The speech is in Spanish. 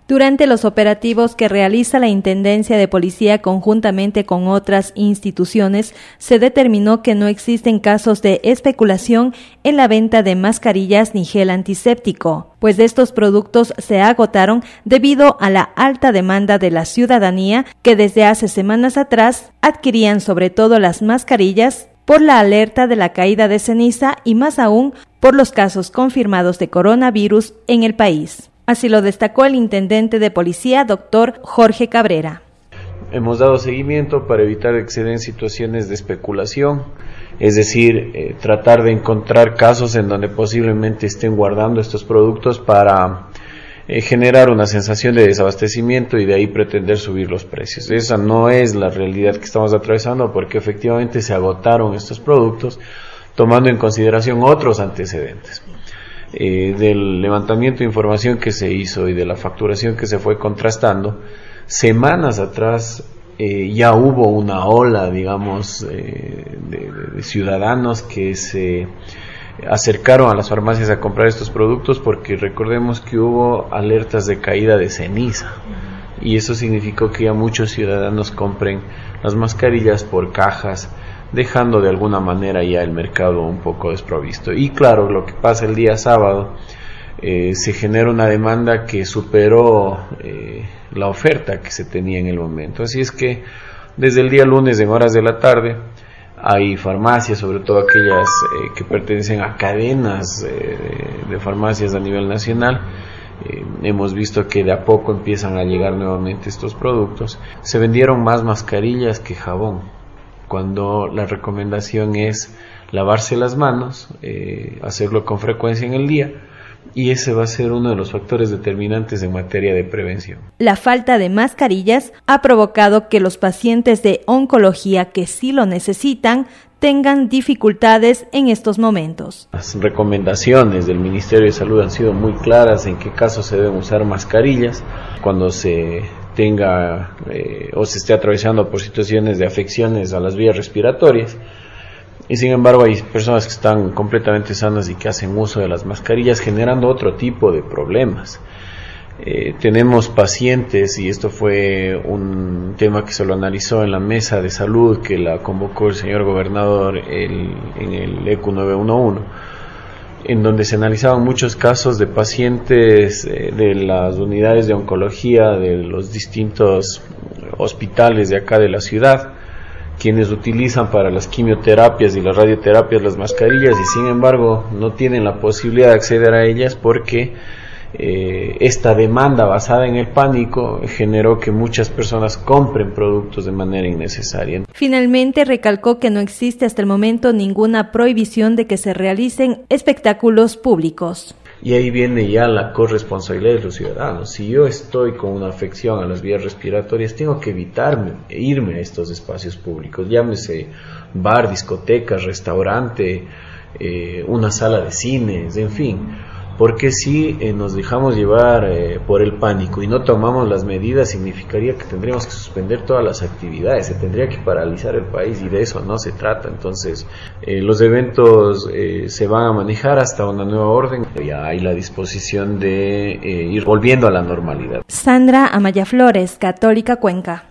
Durante los operativos que realiza la Intendencia de Policía conjuntamente con otras instituciones, se determinó que no existen casos de especulación en la venta de mascarillas ni gel antiséptico, pues estos productos se agotaron debido a la alta demanda de la ciudadanía que desde hace semanas atrás adquirían sobre todo las mascarillas por la alerta de la caída de ceniza y más aún por los casos confirmados de coronavirus en el país. Así lo destacó el intendente de policía, doctor Jorge Cabrera. Hemos dado seguimiento para evitar que se den situaciones de especulación, es decir, tratar de encontrar casos en donde posiblemente estén guardando estos productos para generar una sensación de desabastecimiento y de ahí pretender subir los precios. Esa no es la realidad que estamos atravesando, porque efectivamente se agotaron estos productos tomando en consideración otros antecedentes. Del levantamiento de información que se hizo y de la facturación que se fue contrastando, semanas atrás ya hubo una ola, digamos, de ciudadanos que se acercaron a las farmacias a comprar estos productos, porque recordemos que hubo alertas de caída de ceniza y eso significó que ya muchos ciudadanos compren las mascarillas por cajas, dejando de alguna manera ya el mercado un poco desprovisto. Y claro, lo que pasa el día sábado, se genera una demanda que superó la oferta que se tenía en el momento. Así es que desde el día lunes en horas de la tarde hay farmacias, sobre todo aquellas que pertenecen a cadenas de farmacias a nivel nacional. Hemos visto que de a poco empiezan a llegar nuevamente estos productos. Se vendieron más mascarillas que jabón, cuando la recomendación es lavarse las manos, hacerlo con frecuencia en el día, y ese va a ser uno de los factores determinantes en materia de prevención. La falta de mascarillas ha provocado que los pacientes de oncología que sí lo necesitan tengan dificultades en estos momentos. Las recomendaciones del Ministerio de Salud han sido muy claras en qué casos se deben usar mascarillas cuando se tenga o se esté atravesando por situaciones de afecciones a las vías respiratorias, y sin embargo hay personas que están completamente sanas y que hacen uso de las mascarillas, generando otro tipo de problemas. Tenemos pacientes, y esto fue un tema que se lo analizó en la mesa de salud que la convocó el señor gobernador en el ECU 911, en donde se analizaban muchos casos de pacientes de las unidades de oncología de los distintos hospitales de acá de la ciudad, quienes utilizan para las quimioterapias y las radioterapias las mascarillas, y sin embargo no tienen la posibilidad de acceder a ellas porque esta demanda basada en el pánico generó que muchas personas compren productos de manera innecesaria. Finalmente, recalcó que no existe hasta el momento ninguna prohibición de que se realicen espectáculos públicos. Y ahí viene ya la corresponsabilidad de los ciudadanos. Si yo estoy con una afección a las vías respiratorias, tengo que irme a estos espacios públicos, llámese bar, discoteca, restaurante, una sala de cines, en fin. Porque si nos dejamos llevar por el pánico y no tomamos las medidas, significaría que tendríamos que suspender todas las actividades, se tendría que paralizar el país, y de eso no se trata. Entonces los eventos se van a manejar hasta una nueva orden. Ya hay la disposición de ir volviendo a la normalidad. Sandra Amaya Flores, Católica Cuenca.